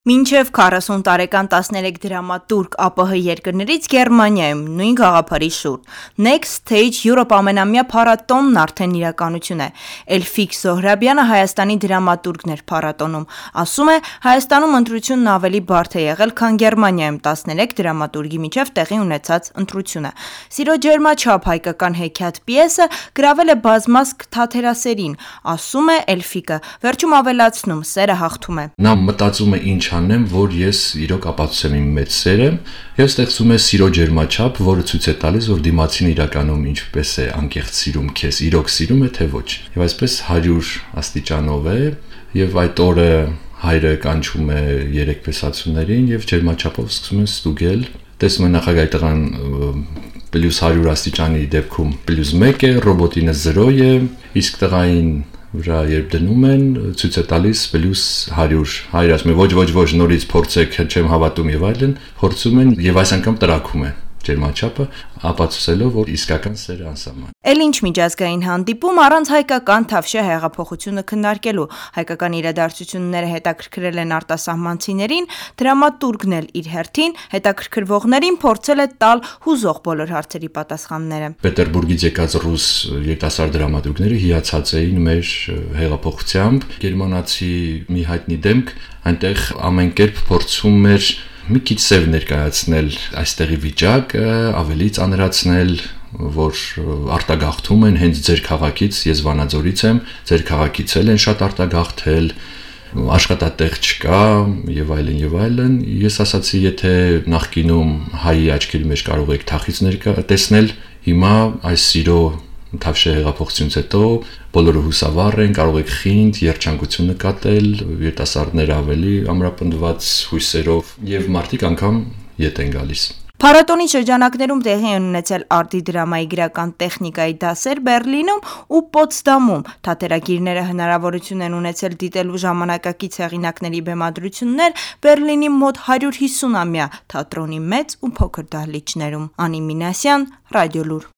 Մինչև 40 տարեկան 13 դրամատուրգ ԱՊՀ երկրներից Գերմանիայում նույն գաղափարի շուրջ Next Stage Europe ամենամյա փառատոնն արդեն իրականություն է։ Էլֆիկ Զոհրաբյանը Հայաստանի դրամատուրգն էր փառատոնում, ասում է Հայաստանում ընտրությունն ավելի բարդ է եղել, քան Գերմանիայում 13 դրամատուրգի միջև տեղի ունեցած ընտրությունը։ Սիրո ջերմաչափ հայկական հեքիաթ պիեսը գրավել է բազմազգ թատերասերին, ասում է Էլֆիկը, վերջում ավելացնում սերը հաղթում է։ Նա մտածում է ինչ անեմ, որ ես իրոք ապացուցեմ իմ մեծ սերը եւ ստեղծում է սիրո ջերմաչափ, որը ցույց է տալիս, որ դիմացին իրականում ինչպես է անկեղծ սիրում քեզ, իրոք սիրում է թե ոչ։ Եվ այսպես 100 աստիճանով է եւ այդ օրը հայրը կանչում է 3 պեսացուներին եւ ջերմաչափով սկսում են ստուգել։ Տեսնում են նախագահի տղան +100 աստիճանի դեպքում +1 է, ռոբոտինը 0 է, իսկ տղային վրա երբ դնում են, ցույց է տալիս +100։ Հայրը ասում է ոչ, նորից փորձեք, չեմ հավատում եւ այլն, փորձում են եւ այս անգամ տրակում է ջերմաչափը, ապացուցելով, որ իսկական սերը անսահման։ Էլ ինչ միջազգային հանդիպում առանց հայկական Թավշյա հեղափոխությունը քննարկելու, հայկական իրադարձությունները հետաքրքրել են արտասահմանցիներին, դրամատուրգն էլ իր հերթին հետաքրքրվողներին փորձել է տալ հուզող բոլոր հարցերի պատասխանները։ Պետերբուրգից եկած ռուս երիտասարդ դրամատուրգները հիացած էին մեր հեղափոխությամբ։ Գերմանացի մի հայտնի դեմք այնտեղ ամեն կերպ փորձում էր մի քիչ սև ներկայացնել այստեղի վիճակը, ավելի ծանրացնել, որ արտագաղթում են հենց ձեր քաղաքից, ես Վանաձորից եմ, ձեր քաղաքից էլ են շատ արտագաղթել, աշխատատեղ չկա եւ այլն։ Ես ասացի, եթե նախկինում հայի աչքերի մեջ կարող եք թախիծ տեսնել, հիմա այս սիրո Թավշյա հեղափոխությունից հետո բոլորը հուսավառ են, կարող եք խինդ, երջանկություն նկատել, երիտասարդները ավելի ամրապնդված հույսերով եւ մարդիկ անգամ ետ են գալիս։ Փառատոնի շրջանակներում տեղի են ունեցել արդի դրամայի գրական տեխնիկայի դասեր Բեռլինում ու Պոտսդամում։ Թատերագիրները հնարավորություն են ունեցել դիտելու ժամանակակից հեղինակների բեմադրություններ Բեռլինի մոտ 150-ամյա թատրոնի մեծ ու փոքր դահլիճներում։ Անի Մինասյան, Ռադիոլուր։